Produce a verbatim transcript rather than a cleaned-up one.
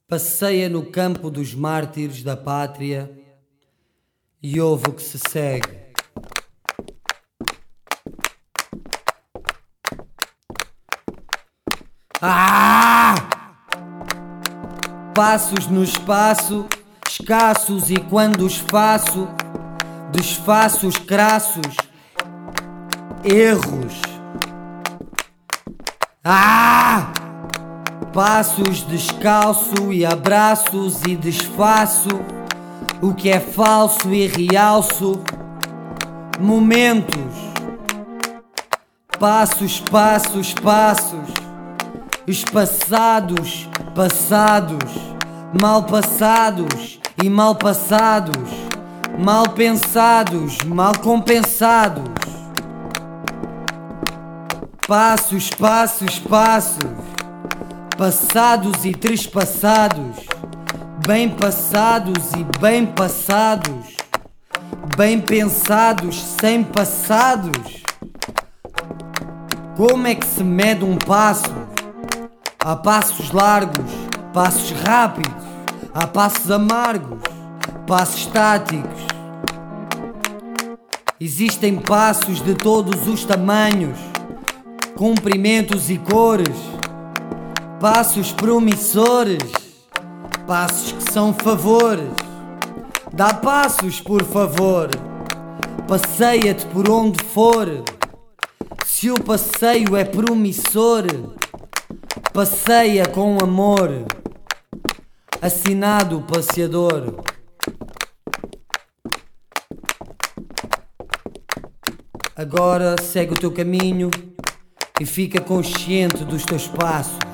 Passeia no campo dos mártires da pátria e ouve o que se segue. Ah! Passos no espaço, escassos, e quando os faço, desfaço os crassos erros. Ah! Passos descalço e abraços e desfaço o que é falso e realço momentos. Passos, passos, passos, espaçados, passados, mal passados e mal passados, mal pensados, mal compensados. Passos, passos, passos, passados e trespassados, bem passados e bem passados, bem pensados sem passados. Como é que se mede um passo? Há passos largos, passos rápidos, há passos amargos, passos estáticos. Existem passos de todos os tamanhos, comprimentos e cores, passos promissores, passos que são favores. Dá passos, por favor, passeia-te por onde for. Se o passeio é promissor, passeia com amor. Assinado passeador. Agora segue o teu caminho e fica consciente dos teus passos.